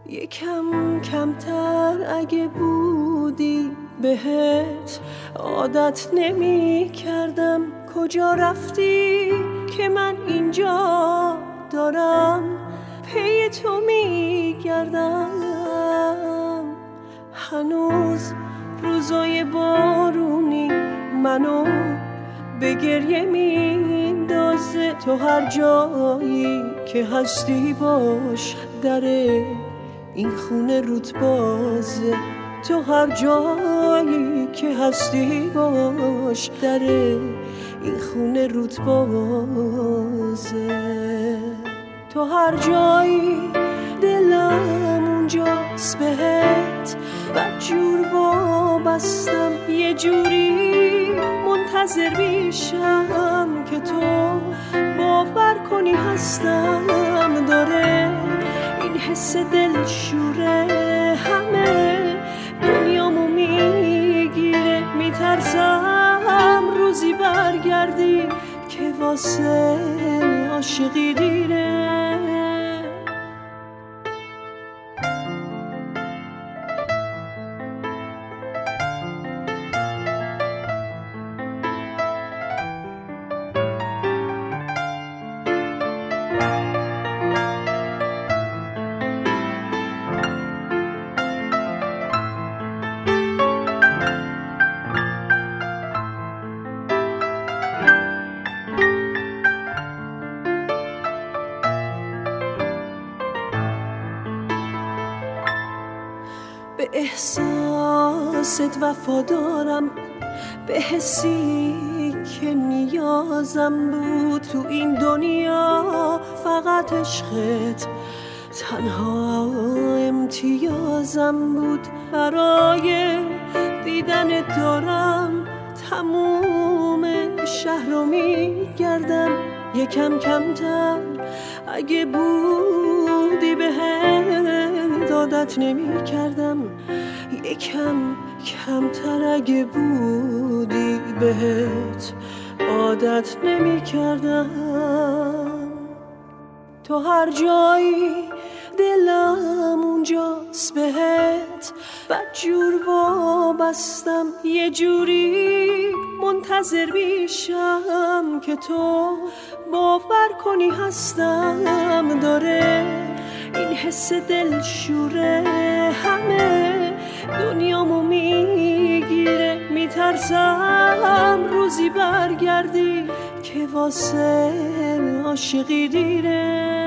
یکم کمتر اگه بودی بهت عادت نمی کردم. کجا رفتی که من اینجا دارم پی تو می گردم. هنوز روزای بارونی منو به گریه میندازه. تو هر جایی که هستی باش در این خونه رود بازه. تو هر جایی که هستی باش در این خونه رود بازه. تو هر جایی دلم اونجاست بهت بدجور وابستم. یه جوری منتظر میشم که تو باور کنی هستم. داره این حس دلشوره همه دنیامو میگیره. میترسم روزی برگردی که واسه عاشقی دیره. به احساست وفادارم، به حسی که نیازم بود تو این دنیا. فقط عشقت تنها امتیازم بود. برای دیدنت دارم تموم شهر رو میگردم. یکم کمتر اگه بودی بهت عادت نمی کردم. یکم کمتر اگه بودی بهت عادت نمی کردم. تو هر جایی دلم اونجاست بهت بدجور وابستم. یه جوری منتظر میشم که تو باور کنی هستم. داره این حس دلشوره همه دنیامو میگیره. میترسم روزی برگردی که واسه عاشقی دیره.